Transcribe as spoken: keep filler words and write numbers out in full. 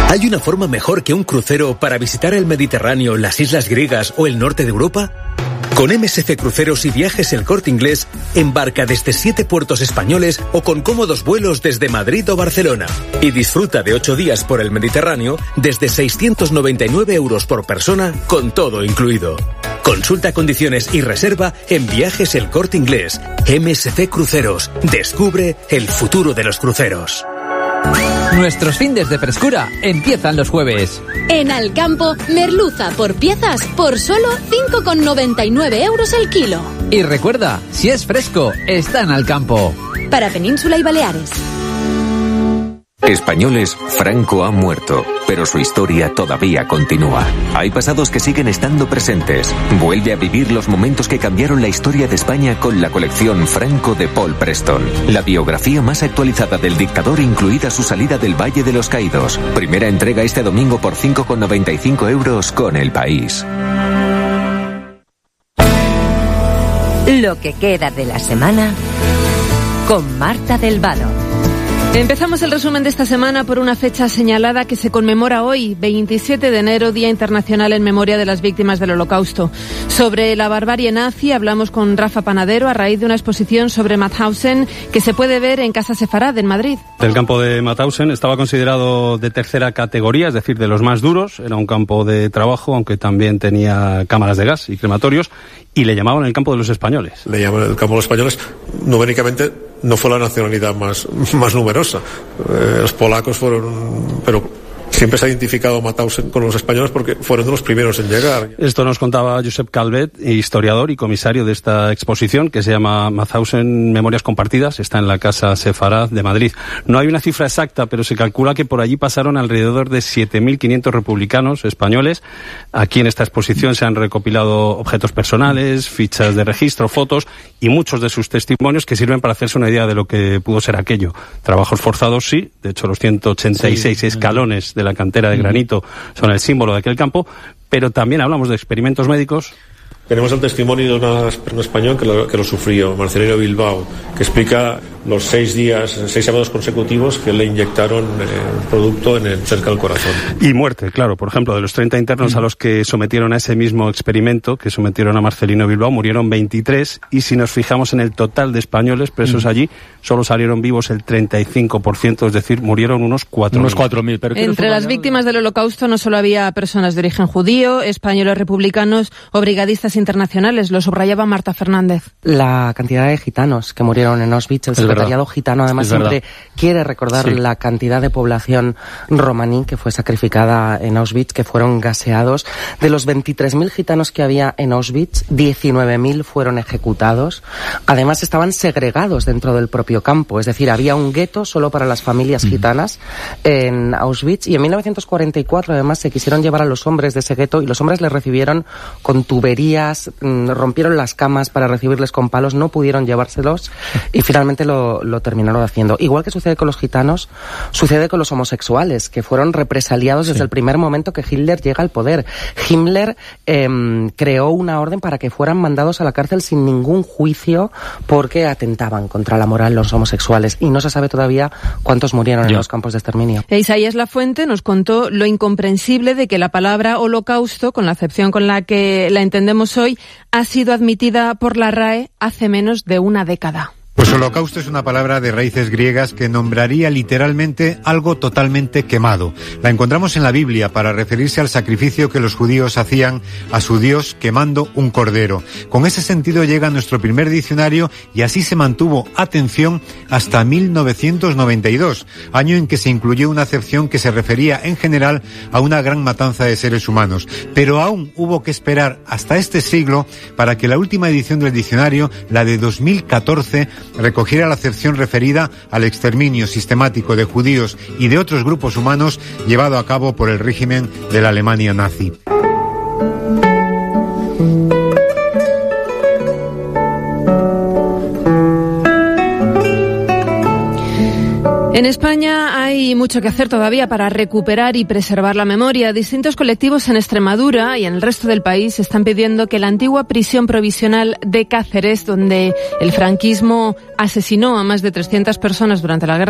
¿Hay una forma mejor que un crucero para visitar el Mediterráneo, las islas griegas o el norte de Europa? Con M S C Cruceros y Viajes El Corte Inglés, embarca desde siete puertos españoles o con cómodos vuelos desde Madrid o Barcelona. Y disfruta de ocho días por el Mediterráneo desde seiscientos noventa y nueve euros por persona, con todo incluido. Consulta condiciones y reserva en Viajes El Corte Inglés. M S C Cruceros. Descubre el futuro de los cruceros. Nuestros findes de frescura empiezan los jueves. En Alcampo, merluza por piezas por solo cinco con noventa y nueve euros el kilo. Y recuerda, si es fresco, está en Alcampo. Para Península y Baleares. Españoles, Franco ha muerto, pero su historia todavía continúa. Hay pasados que siguen estando presentes. Vuelve a vivir los momentos que cambiaron la historia de España con la colección Franco de Paul Preston. La biografía más actualizada del dictador, incluida su salida del Valle de los Caídos. Primera entrega este domingo por cinco con noventa y cinco euros con El País. Lo que queda de la semana con Marta del Vado. Empezamos el resumen de esta semana por una fecha señalada que se conmemora hoy, veintisiete de enero, Día Internacional en Memoria de las Víctimas del Holocausto. Sobre la barbarie nazi hablamos con Rafa Panadero a raíz de una exposición sobre Mauthausen que se puede ver en Casa Sefarad, en Madrid. El campo de Mauthausen estaba considerado de tercera categoría, es decir, de los más duros. Era un campo de trabajo, aunque también tenía cámaras de gas y crematorios, y le llamaban el campo de los españoles. Le llaman el campo de los españoles, numéricamente no fue la nacionalidad más, más numerosa. Eh, los polacos fueron, pero siempre se ha identificado Mauthausen con los españoles porque fueron de los primeros en llegar. Esto nos contaba Josep Calvet, historiador y comisario de esta exposición que se llama Mauthausen Memorias Compartidas. Está en la Casa Sefarad de Madrid. No hay una cifra exacta, pero se calcula que por allí pasaron alrededor de siete mil quinientos republicanos españoles. Aquí en esta exposición se han recopilado objetos personales, fichas de registro, fotos y muchos de sus testimonios que sirven para hacerse una idea de lo que pudo ser aquello. Trabajos forzados, sí. De hecho, los ciento ochenta y seis sí, escalones de la cantera de granito son el símbolo de aquel campo, pero también hablamos de experimentos médicos. Tenemos el testimonio de una, un español que lo, que lo sufrió, Marcelino Bilbao, que explica los seis días, seis sábados consecutivos que le inyectaron eh, un producto en el, cerca del corazón. Y muerte, claro. Por ejemplo, de los treinta internos a los que sometieron a ese mismo experimento, que sometieron a Marcelino Bilbao, murieron veintitrés, y si nos fijamos en el total de españoles presos allí, solo salieron vivos el treinta y cinco por ciento, es decir, murieron unos cuatro mil. Unos cuatro mil. Pero entre las víctimas del Holocausto no solo había personas de origen judío, españoles republicanos o brigadistas internacionales, lo subrayaba Marta Fernández. La cantidad de gitanos que murieron en Auschwitz, el es secretariado verdad. gitano además es siempre verdad. quiere recordar sí. la cantidad de población romaní que fue sacrificada en Auschwitz, que fueron gaseados. De los veintitrés mil gitanos que había en Auschwitz, diecinueve mil fueron ejecutados. Además estaban segregados dentro del propio campo, es decir, había un gueto solo para las familias mm. gitanas en Auschwitz, y en mil novecientos cuarenta y cuatro además se quisieron llevar a los hombres de ese gueto y los hombres les recibieron con tuberías, rompieron las camas para recibirles con palos, no pudieron llevárselos y finalmente lo, lo terminaron haciendo. Igual que sucede con los gitanos, sucede con los homosexuales, que fueron represaliados sí. desde el primer momento que Hitler llega al poder. Himmler eh, creó una orden para que fueran mandados a la cárcel sin ningún juicio porque atentaban contra la moral los homosexuales, y no se sabe todavía cuántos murieron yeah. en los campos de exterminio. E Isaías Lafuente nos contó lo incomprensible de que la palabra holocausto, con la acepción con la que la entendemos hoy, ha sido admitida por la R A E hace menos de una década. Pues holocausto es una palabra de raíces griegas que nombraría literalmente algo totalmente quemado. La encontramos en la Biblia para referirse al sacrificio que los judíos hacían a su Dios quemando un cordero. Con ese sentido llega nuestro primer diccionario y así se mantuvo, atención, hasta mil novecientos noventa y dos, año en que se incluyó una acepción que se refería en general a una gran matanza de seres humanos. Pero aún hubo que esperar hasta este siglo para que la última edición del diccionario, la de dos mil catorce, recogiera la acepción referida al exterminio sistemático de judíos y de otros grupos humanos llevado a cabo por el régimen de la Alemania nazi. En España hay mucho que hacer todavía para recuperar y preservar la memoria. Distintos colectivos en Extremadura y en el resto del país están pidiendo que la antigua prisión provisional de Cáceres, donde el franquismo asesinó a más de trescientas personas durante la guerra